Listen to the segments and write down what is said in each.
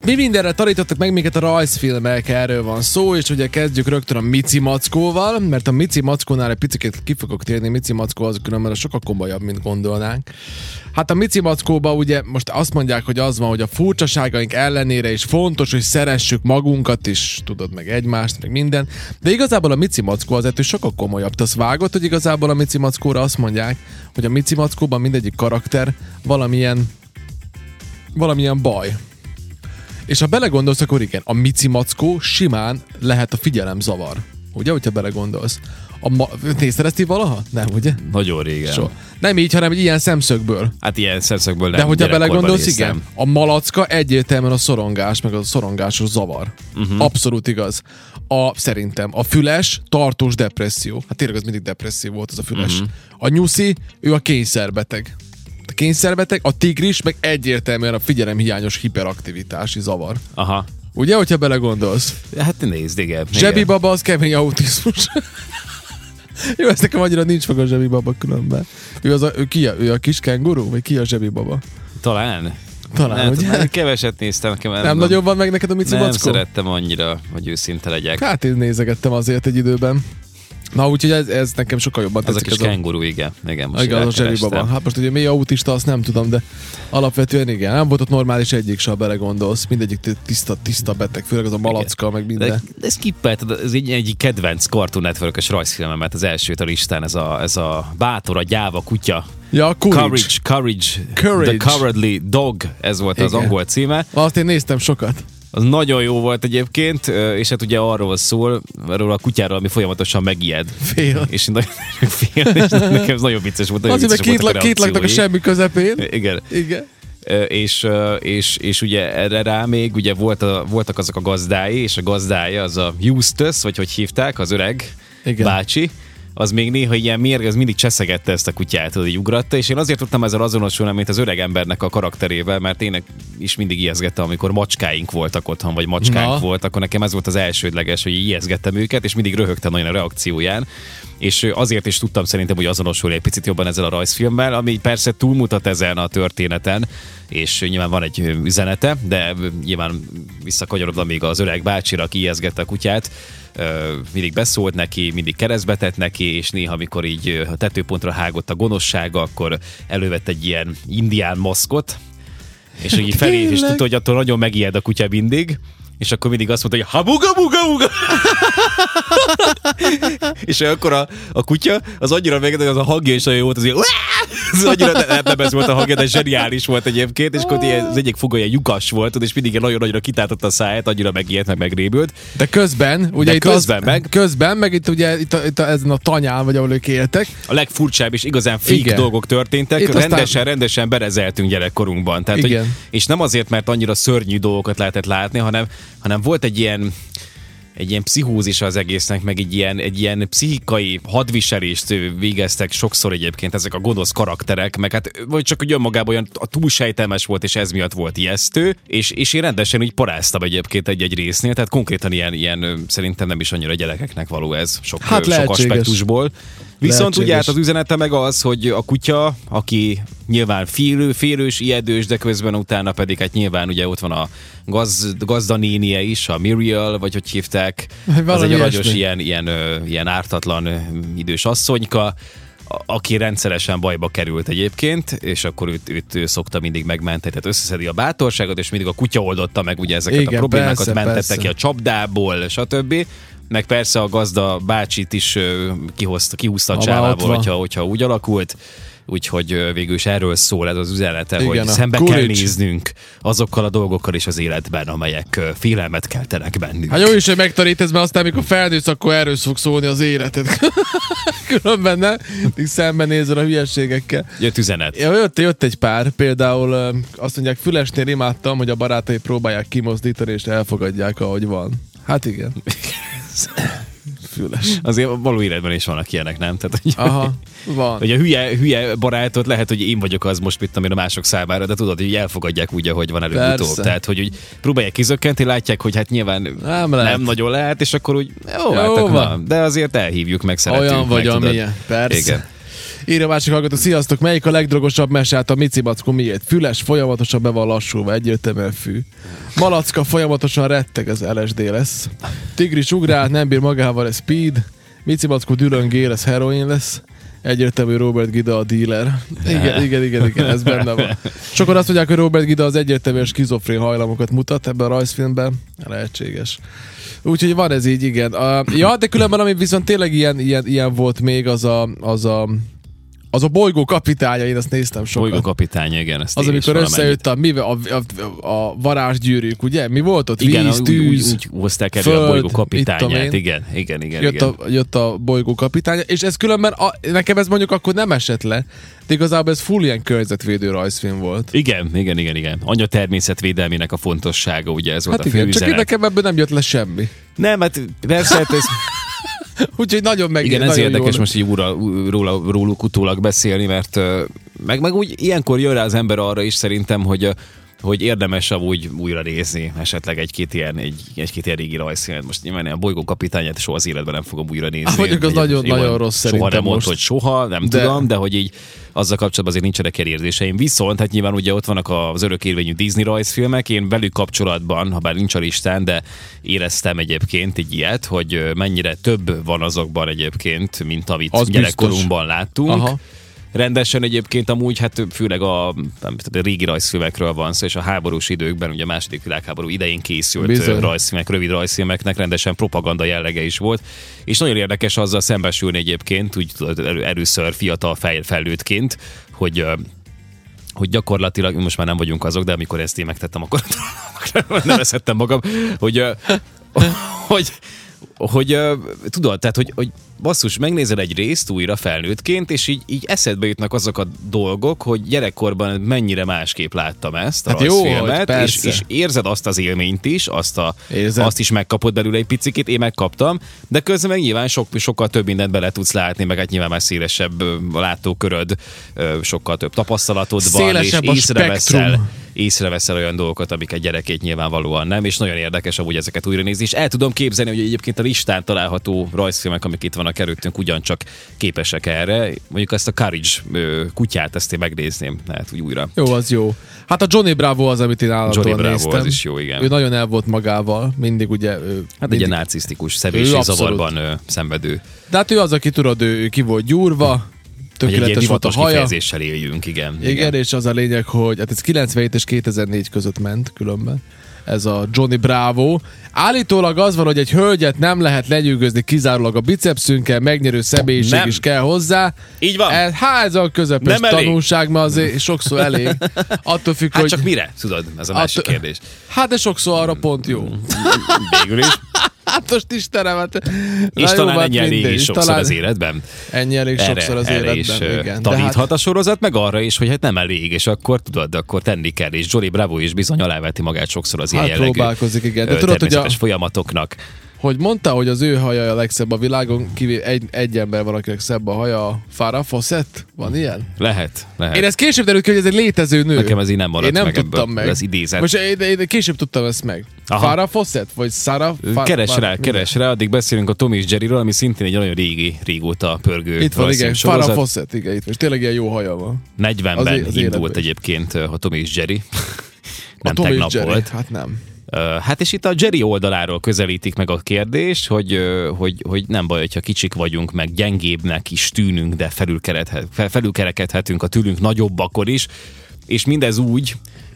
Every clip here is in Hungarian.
Mi mindenre tanítottak meg minket a rajzfilmek, erről van szó, és ugye kezdjük rögtön a Mici Mackóval, mert a Mici Mackónál egy picit ki fogok térni, Mici Mackó az különben sokkal komolyabb, mint gondolnánk. Hát a Mici Mackóban ugye most azt mondják, hogy az van, hogy a furcsaságaink ellenére is fontos, hogy szeressük magunkat is, tudod, meg egymást, meg minden. De igazából a Mici Mackó az ettől sokkal komolyabb. Te azt vágod, hogy igazából a Mici Mackóra azt mondják, hogy a Mici Mackóban mindegyik karakter valamilyen baj. És ha belegondolsz, akkor igen, a Mici Mackó simán lehet a figyelemzavar. Ugye, hogyha belegondolsz? Nézted ezt így valaha? Nem, ugye? Nagyon régen. So. Nem így, hanem ilyen szemszögből. Hát ilyen szemszögből nem. De hogyha belegondolsz, igen, a malacka egyértelműen a szorongás, meg a szorongásos zavar. Abszolút igaz. Szerintem a füles tartós depresszió. Hát tényleg az mindig depresszió volt az a füles. A nyuszi, ő a kényszerbeteg. A kényszerbeteg, a tigris meg egyértelműen a figyelemhiányos hiperaktivitási zavar. Aha. Ugye, hogyha belegondolsz? Hát nézd, igen. Zsebibaba az kemény autizmus. Jó, ez nekem annyira nincs meg a zsebibaba különben. Ő a kis kenguru? Vagy ki a zsebibaba? Talán, ugye? Keveset néztem. Nem nagyon van meg neked a Mici Mackó? Nem szerettem annyira, hogy őszinte legyek. Hát én nézegettem azért egy időben. Na, úgyhogy ez nekem sokkal jobban tetszik. Az a kis kenguru, igen. Most igen, az a zsebibaba. Hát most ugye mi autista, azt nem tudom, de alapvetően igen. Nem volt ott normális egyik, se, ha belegondolsz. Mindegyik tiszta beteg, főleg az a malacka, igen. Meg minden. De skippelt, ez egyik kedvenc Cartoon Network-ös rajzfilmemet, az elsőt a listán, ez a bátor, a gyáva kutya. Ja, Courage. The Cowardly Dog, ez volt igen. Az angol címe. Azt én néztem sokat. Az nagyon jó volt egyébként, és hát ugye arról szól, arról a kutyáról, ami folyamatosan megijed. Fél. És nekem ez nagyon vicces volt. Azért, mert két laknak a semmi közepén. Igen. És ugye erre rá még ugye voltak azok a gazdái, és a gazdája az a Eustace, vagy hogy hívták, az öreg igen. bácsi, az még néha ilyen mérgez, mindig cseszegette ezt a kutyát, hogy így ugratta, és én azért tudtam ezzel azonosulni, mint az öreg embernek a karakterével, mert én is mindig ijeszgettem, amikor macskáink voltak otthon, vagy macskánk volt, akkor nekem ez volt az elsődleges, hogy ijeszgettem őket, és mindig röhögtem nagyon a reakcióján, és azért is tudtam szerintem, hogy azonosulni egy picit jobban ezzel a rajzfilmmel, ami persze túlmutat ezen a történeten, és nyilván van egy üzenete, de nyilván visszakanyarodva még az öreg bácsira, aki ijeszgette a kutyát, mindig beszólt neki, mindig keresztbe tett neki, és néha, amikor így a tetőpontra hágott a gonoszsága, akkor elővett egy ilyen indián maszkot, és így felé, és tudta, hogy attól nagyon megijed a kutya mindig, és akkor mindig azt mondta, hogy habuga. És akkor a kutya az annyira meged, hogy az a hangja is olyan volt, az ilyen ez annyira nem ez volt a hangja, de zseniális volt egyébként, és akkor az egyik foga ilyen lyukas volt, és mindig nagyon nagyra kitátott a száját, annyira megijedt, megrémült. De közben, ugye közben meg itt ugye itt ezen a tanyán, vagy ahol ők éltek. A legfurcsább és igazán freak dolgok történtek, rendesen berezeltünk gyerekkorunkban. Tehát, hogy, és nem azért, mert annyira szörnyű dolgokat lehetett látni, hanem volt egy ilyen pszichózisa az egésznek, meg egy ilyen pszichikai hadviselést végeztek sokszor egyébként ezek a gonosz karakterek, meg hát vagy csak hogy önmagában olyan túl sejtelmes volt, és ez miatt volt ijesztő, és én rendesen úgy paráztam egyébként egy résznél, tehát konkrétan ilyen szerintem nem is annyira gyerekeknek való ez sok aspektusból. Viszont ugye hát az üzenete meg az, hogy a kutya, aki nyilván félős, ijedős, de közben utána pedig hát nyilván ugye ott van a gazdanénie is, a Muriel, vagy hogy hívták, az egy aranyos ilyen ártatlan idős asszonyka, aki rendszeresen bajba került egyébként, és akkor őt szokta mindig megmenteni, tehát összeszedi a bátorságot, és mindig a kutya oldotta meg ugye ezeket a problémákat, mentette ki a csapdából, stb. Meg persze a gazda bácsit is kihúzta a csávából, hogyha úgy alakult. Úgyhogy végül is erről szól ez az üzenete, igen, hogy szembe kell néznünk azokkal a dolgokkal is az életben, amelyek félelmet keltenek bennünk. Hát jó is, hogy megtanítesz, mert aztán, amikor felnősz, akkor erről fog szólni az életed. Különben nem, még szembenézel a hülyeségekkel. Jött üzenet. Jött egy pár, például azt mondják, Fülesnél imádtam, hogy a barátai próbálják kimozdítani, és elfogadják, ahogy van. Hát igen. Füles. Azért való életben is vannak ilyenek, nem? Tehát, hogy, aha, van. Hogy a hülye barátot lehet, hogy én vagyok az most, mit tudom én, a mások számára, de tudod, hogy elfogadják úgy, ahogy van előbb-utóbb. Tehát, hogy próbálják kizökkenteni, látják, hogy hát nyilván nem nagyon lehet, és akkor úgy jó hát, na, de azért elhívjuk meg, szeretünk. Olyan vagy, meg, amilyen. Persze. Igen. Írja másik hallgató, sziasztok, melyik a legdrogosabb mesát a Mici Mackó miért? Füles, folyamatosan be van lassulva, egyértelműen fű. Malacka folyamatosan retteg, ez LSD lesz. Tigris ugrál, nem bír magával, ez speed. Mici Mackó dülöngél, ez heroin lesz. Egyértelmű Robert Gida a dealer. Igen, ez benne van. Sokan azt mondják, hogy Robert Gida az egyértelműen skizofrén hajlamokat mutat ebben a rajzfilmben. Lehetséges. Úgyhogy van ez így, igen. Ja, de különben, ami viszont tényleg ilyen volt még, az a bolygó kapitánya, én azt néztem sokat. Bolygó kapitánya, igen. Ezt az, amikor összejött a varázsgyűrűk, ugye? Mi volt ott? Igen, víz, tűz, úgy hozták elő a bolygó kapitányát. Igen. Jött a bolygó kapitánya, és ez különben, nekem ez mondjuk akkor nem esett le, de igazából ez full ilyen környezetvédő rajzfilm volt. Igen. Anya természetvédelmének a fontossága, ugye ez volt a fő üzenet. Csak nekem ebből nem jött le semmi. Nem, hát persze, ez... Úgyhogy nagyon meg. Igen, ez érdekes most így róluk utólag beszélni, mert meg úgy ilyenkor jön rá az ember arra is szerintem, hogy érdemes úgy újra nézni esetleg egy-két ilyen régi rajzfilmet. Most nyilván a bolygó kapitányát soha az életben nem fogom újra nézni. Mondjuk az nagyon rossz szerintem. Soha nem mondta, hogy soha, nem tudom, de hogy így azzal kapcsolatban azért nincsenek elérzéseim. Viszont hát nyilván ugye ott vannak az örökérvényű Disney rajzfilmek, én velük kapcsolatban, ha bár nincs a listán, de éreztem egyébként egy ilyet, hogy mennyire több van azokban egyébként, mint amit az gyerekkorunkban láttunk. Aha. Rendesen egyébként amúgy, hát főleg a régi rajzfilmekről van szó, és a háborús időkben, ugye a második világháború idején készült rajzfilmek, rövid rajzfilmeknek rendesen propaganda jellege is volt, és nagyon érdekes azzal szembesülni egyébként, úgy először fiatal felnőttként, hogy gyakorlatilag, most már nem vagyunk azok, de amikor ezt én megtettem, akkor nevezhettem magam, hogy tudod, tehát, hogy basszus, megnézel egy részt újra felnőttként, és így eszedbe jutnak azok a dolgok, hogy gyerekkorban mennyire másképp láttam ezt a rajzfilmet, és érzed azt az élményt is, azt is megkapod belőle egy picikét, én megkaptam, de közben meg nyilván sokkal több mindent bele tudsz látni, meg hát nyilván már szélesebb látóköröd, sokkal több tapasztalatod van, és észreveszel olyan dolgokat, amiket gyerekét nyilvánvalóan nem, és nagyon érdekes amúgy ezeket újra nézni, és el tudom képzelni, hogy egyébként a listán található rajzfilmek, amik itt vannak előttünk, ugyancsak képesek erre. Mondjuk ezt a Courage kutyát, ezt én megnézném, lehet úgy újra. Jó, az jó. Hát a Johnny Bravo az, amit én állandóan néztem. Az is jó, igen. Ő nagyon el volt magával, mindig ugye... Hát egy narcisztikus, szevésségzavarban szenvedő. De hát ő az, aki tudod, ő ki volt gyúrva, tökéletes volt a haja. Kifejezéssel éljünk, igen. És az a lényeg, hogy hát ez 97 és 2004 között ment különben. Ez a Johnny Bravo. Állítólag az van, hogy egy hölgyet nem lehet lenyűgözni kizárólag a bicepszünkkel, megnyerő személyiség is kell hozzá. Így van. Ez a közepes tanulság, mert azért sokszor elég. Attól függ, hát hogy... csak mire? Tudod, ez a másik kérdés. Hát de sokszor arra pont jó. Végül is. Hát most Istenem, és talán ennyi elég is sokszor az életben. Ennyi elég sokszor az életben, igen. Taníthat a sorozat, meg arra is, hogy hát nem elég, és akkor tudod, akkor tenni kell, és Johnny Bravo is bizony aláveti magát sokszor az ilyen jellegű próbálkozik, igen. De tudod, hogy folyamatoknak. Hogy mondta, hogy az ő haja a legszebb a világon, kivéve egy ember van, akinek szebb a haja, a Farrah Fawcett? Van ilyen? Lehet. Én ezt később derült ki, hogy ez egy létező nő. Nekem ez így nem maradt meg. Én nem tudtam meg. Ez idézet. Most én később tudtam ezt meg. Aha. Farrah Fawcett? Vagy Sarah? Keres rá, addig beszélünk a Tom és Jerryről, ami szintén egy nagyon régóta pörgő. Itt van, igen, Farrah Fawcett, igen, itt van. És tényleg ilyen jó haja van. 40-ben indult egyébként a Tom és Jerry. Nem tegnap volt. Hát nem. Hát és itt a Jerry oldaláról közelítik meg a kérdést, hogy nem baj, hogyha kicsik vagyunk, meg gyengébbnek is tűnünk, de felülkerekedhetünk a tőlünk nagyobbakor is, és mindez úgy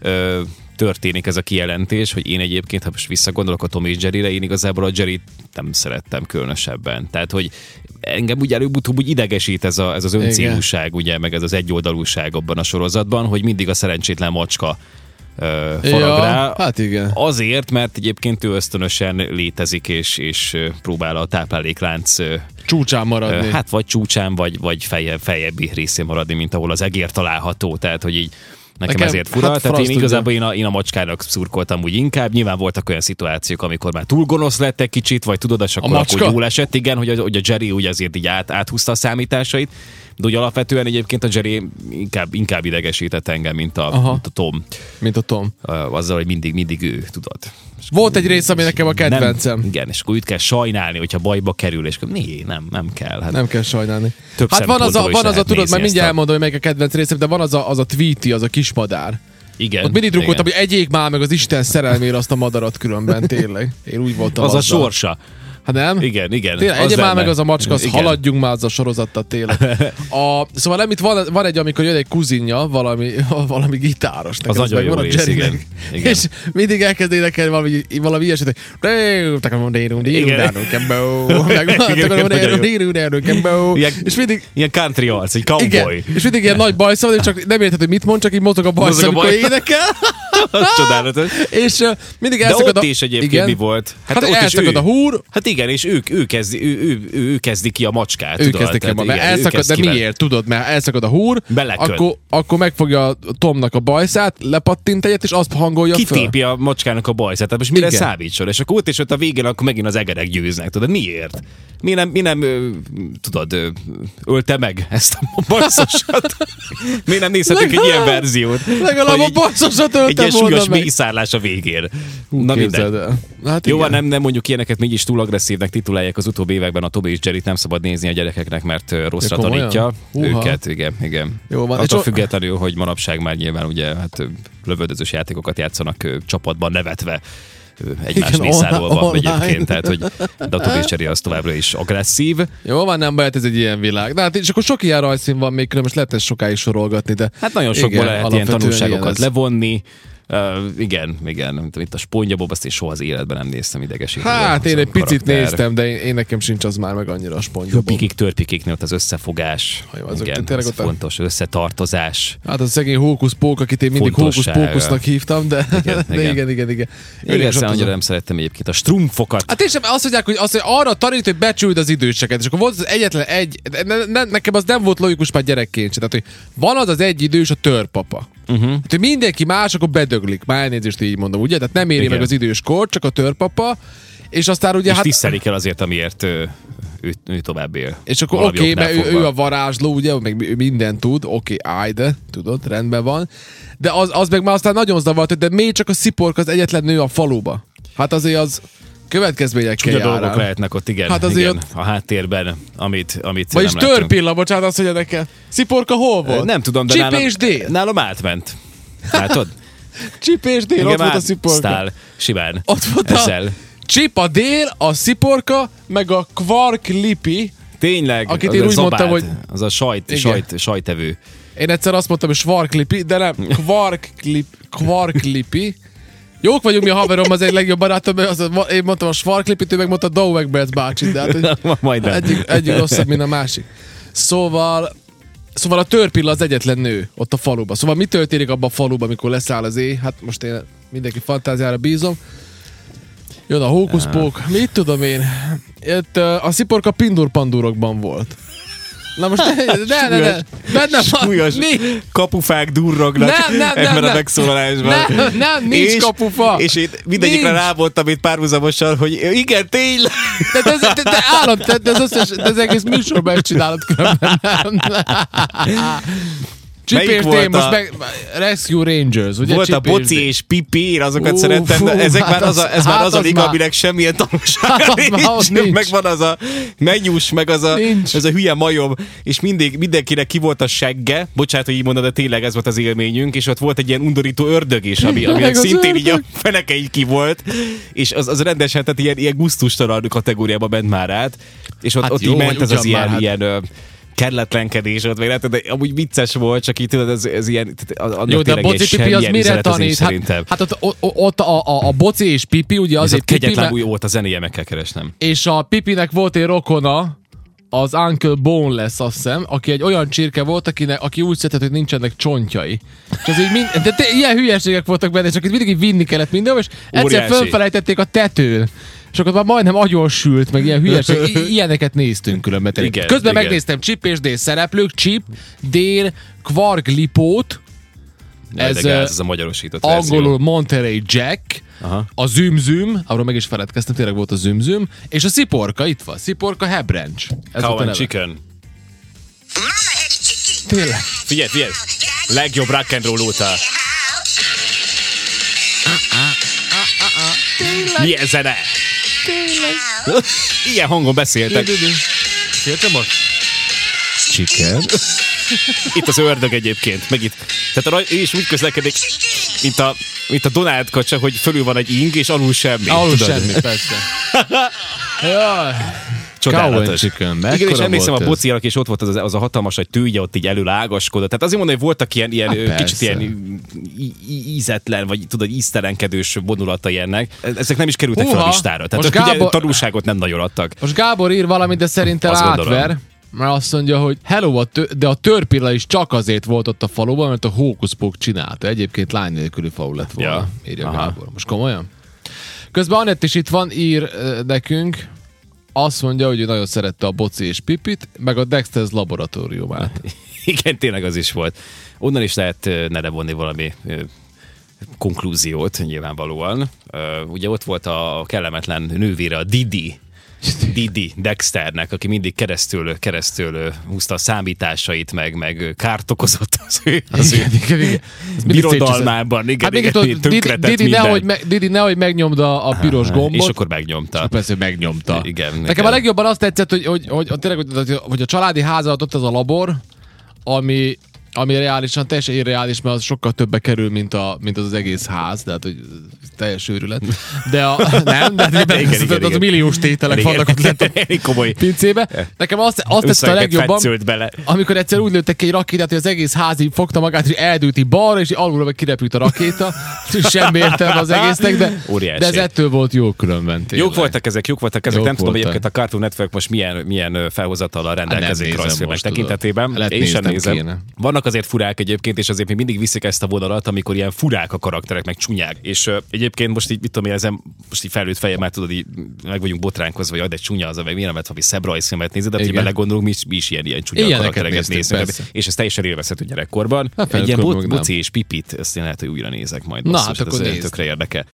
történik ez a kijelentés, hogy én egyébként, ha most visszagondolok a Tom és Jerryre, én igazából a Jerryt nem szerettem különösebben. Tehát, hogy engem úgy előbb-utóbb úgy idegesít ez az öncélúság, ugye, meg ez az egyoldalúság abban a sorozatban, hogy mindig a szerencsétlen macska farag rá. Hát igen. Azért, mert egyébként ő ösztönösen létezik, és próbál a tápláléklánc csúcsán maradni. Hát vagy csúcsán, vagy feljebbi részén maradni, mint ahol az egér található. Tehát, hogy így nekem ezért fura. Hát tehát én igazából én a macskának szurkoltam úgy inkább. Nyilván voltak olyan szituációk, amikor már túl gonosz lett egy kicsit, vagy tudod, és akkor jól esett, igen, hogy a Jerry úgy azért így áthúzta a számításait. De úgy alapvetően egyébként a Jerry inkább idegesített engem, mint a Tom. Mint a Tom. Azzal, hogy mindig ő, tudod. Volt egy rész, ami nekem a kedvencem. Igen, és akkor őt kell sajnálni, hogyha bajba kerül, és akkor nem kell. Hát nem kell sajnálni. Több hát van az a tudod, mert mindjárt elmondom, hogy melyik a kedvenc részem, de van az a Tweety, az a kismadár. Igen. Ott mindig drukkoltam, hogy egyék már meg az Isten szerelmére azt a madarat különben, tényleg. Én úgy voltam az azzal. A sorsa. Hát nem? Igen. Tényleg, egye már meg az a macska, az haladjunk már az a sorozattal tényleg. Szóval nem, itt van egy, amikor jön egy kuzinja, valami gitáros. Az nagyon jó rész, igen. És mindig elkezd énekelni valami ilyesét, és mindig... Ilyen country arc, egy cowboy. És mindig ilyen nagy bajszal, és csak nem érted, hogy mit mond, csak így mozog a bajszal, amikor énekel. Csodálatos. És mindig elszakad a... De ott is egyébként mi volt? Hát elszakad a húr. Hát igen, és ő kezdi ki a macskát. Ő kezdi ki a macskát. Elszakad, de miért? Tudod, mert elszakad a húr, akkor megfogja Tomnak a bajszát, lepattint egyet, és azt hangolja föl. Kitépi a macskának a bajszát. Tehát most mire számítson? És akkor ott a végén akkor megint az egerek győznek. Tudod, miért? Mi nem tudod, ölte meg ezt a bajszosat? Miért nem nézhetünk egy ilyen verziót? Legalább a bajszosat ölte. Egy ilyen súlyos mészárlás a végén. Na mindegy. Hát jó, nem mondjuk ilyeneket mégis túl agresszívnek titulálják az utóbbi években a Tobi és Jerryt, nem szabad nézni a gyerekeknek, mert rosszra tanítja őket. Igen. Jó van. Attól függetlenül, hogy manapság már nyilván ugye lövöldözős játékokat játszanak csapatban nevetve. Egymás mészárolva egyébként, tehát hogy de a Tobi és Jerry az továbbra is agresszív. Jó van, nem baj, ez egy ilyen világ. De hát és akkor sok ilyen rajzszín van még, különben lehet ezt sokáig sorolgatni, de... Hát nagyon sokból lehet ilyen tanulságokat levonni. Igen. Itt a SpongeBob, azt én soha az életben nem néztem, idegesítő. Hát én egy picit néztem, de én nekem sincs az már meg annyira a SpongeBob. Törpikiknél ott az összefogás. Igen, ez fontos, összetartozás. Hát az szegény hókusz-pók, akit én mindig hókusz-pókusznak hívtam, de igen. Igen, annyira nem szerettem egyébként a strumpfokat. Hát és azt mondják, hogy arra tanít, hogy becsüld az időseket, és akkor volt az egyetlen nekem az nem volt logikus már gyerekként sem. Tehát, hogy van az egy idős, a törpapa. Hát, hogy mindenki más, akkor bedöglik. Már elnézést így mondom, ugye? Tehát nem éri meg az idős kor, csak a törpapa. És aztán ugye... És tisztelik el azért, amiért ő tovább él. És akkor oké, mert ő a varázsló, ugye? Meg ő mindent tud. De tudod, rendben van. De az meg már aztán nagyon zavart, de miért csak a Sziporka az egyetlen nő a faluba? Hát azért az... következményekkel jár. Dolgok lehetnek ott, igen, hát azért ott... a háttérben, amit vagyis Törpilla, bocsánat, azt mondja nekem. Sziporka hol volt? Nem tudom, de nálam átment. Látod? Csip és Dél, ott volt a Sziporka. Sztál, simán. Ott volt ezzel. A Csip a Dél, a Sziporka, meg a Quark Lipi. Tényleg, akit én úgy mondtam, hogy... Az a sajtevő. Én egyszer azt mondtam, hogy Svark Lipi, de nem, Quark Lipi. Jók vagyunk mi a haverom, az egy legjobb barátom, én mondtam a Svarklipit, ő meg mondta a Dauegberts bácsi, de hát egyik rosszabb, mint a másik. Szóval a Törpilla az egyetlen nő ott a faluban. Szóval mi történik abban a faluban, amikor leszáll az éj? Hát most én mindenki fantáziára bízom. Jön a hókuszpók, mit tudom én. Itt a Sziporka Pindur-pandurokban volt. Na most ne. Benne súlyos kapufák durrognak ebben a megszólalásban. Nem, nincs kapufa. És én mindegyikre rávoltam itt párhuzamosan, hogy igen, tényleg. Te állam, te az egész műsorban megcsinálod különben. Csipés most meg Rescue Rangers, ugye? Volt a Boci és Pipi, én azokat szerettem, de ez már az a liga, aminek semmilyen tanulsága nincs. Meg van az a mennyús, meg az a hülye majom, és mindenkinek ki volt a segge, bocsánat, hogy így mondod, de tényleg ez volt az élményünk, és ott volt egy ilyen undorító ördög is, aminek szintén így a feneke így ki volt, és az rendesen, tehát ilyen gusztustalan kategóriába ment már át, és ott így ment ez az ilyen kelletlenkedés ott, de amúgy vicces volt, csak így tudod, ez ilyen... Jó, de a Boci Pipi az mire tanít? Hát ott a Boci és Pipi, ugye azért Pipi... Kegyetlen új volt a zenéje, meg kell keresnem. És a Pipinek volt egy rokona, az Uncle Boneless, azt hiszem, aki egy olyan csirke volt, aki úgy szedett, hogy nincsenek csontjai. És ez így de ilyen hülyeségek voltak benne, és akkor mindig így vinni kellett mindenhol, és egyszer fölfelejtették a tetőn. És akkor már majdnem agyonsült, meg ilyen hülyeség. Ilyeneket néztünk különben. Közben megnéztem Chip és Dale szereplők, Chip, Dale, Quark Lipót, ez a magyarosított angolul Monterey Jack, a Züm, arról meg is feledkeztem, tényleg volt a Züm, és a Sziporka, itt van, Sziporka Hebranch. Cow and Chicken. Mama had Tényleg. Figyelj. Legjobb rock and roll óta. Milyen zene? Tényleg. Ilyen hangon beszéltek. Féltem most? Chicken. Itt az ördög egyébként, meg itt. Tehát ő is úgy közlekedik, mint a Donald kacsa, hogy fölül van egy ing, és alul semmi. Alul semmi, persze. Jaj. Csodálatos. Igen, és emlékszem a bociának, és ott volt az a hatalmas, hogy tűje ott így elől ágaskodott. Tehát azért mondom, hogy voltak ilyen kicsit ilyen ízetlen, vagy tudod, íztelenkedős vonulatai ennek. Ezek nem is kerültek fel a listára. Tehát Gábor... tanulságot nem nagyon adtak. Most Gábor ír valamit, de szerintem átver. Mert azt mondja, hogy hello, de a törpilla is csak azért volt ott a faluban, mert a hókuszpók csinálta. Egyébként lány nélküli falu lett volna, írja Gábor. Most komolyan? Közben Anett is itt van, ír nekünk. Azt mondja, hogy ő nagyon szerette a Boci és Pipit, meg a Dexter's laboratóriumát. Igen, tényleg az is volt. Onnan is lehet levonni valami konklúziót, nyilvánvalóan. Ugye ott volt a kellemetlen nővére, a Didi Dexternek, aki mindig keresztül húzta a számításait, meg kárt okozott az ő birodalmában. Igen, Didi nehogy megnyomda a piros gombot. És akkor megnyomta. És persze megnyomta. Igen, nekem a legjobban azt tetszett, hogy a családi háza ott az a labor, ami reálisan, teljesen irreális, mert az sokkal többe kerül, mint az egész ház, tehát hogy teljes őrület. De az milliós tételek vannak ott lett a pincébe. Nekem azt tette a legjobban, amikor egyszer úgy lőttek ki egy rakétát, hogy az egész ház így fogta magát, és eldőti balra, és alulra meg kirepült a rakéta. Semmi értelme az egésznek, de ez ettől volt jó különben. Jók voltak ezek. Nem tudom, hogy egyébként a Cartoon Network most milyen felhozatallal rendelkezik rajzfilmek tekintetében. Én sem nézem. Vannak azért furák egyébként, és azért még mindig viszik ezt a vonalat, amikor ilyen furák a karakterek, meg csúnyák. És egyébként most így, mit tudom én, ezen most így felült fejem, már tudod, így meg vagyunk botránkozva, hogy de csúnya az, meg miért nem valami szebb rajzfilmet nézni, de ha belegondolunk, mi is ilyen csúnya karaktereket nézünk. És ez teljesen élvezhető gyerekkorban. Egy ilyen Boci és Pipit, ezt én lehet, hogy újra nézek majd. Na, hát akkor tökre érdekel.